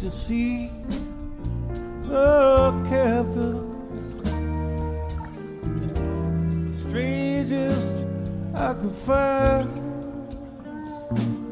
to see the captain. Strangest I could find.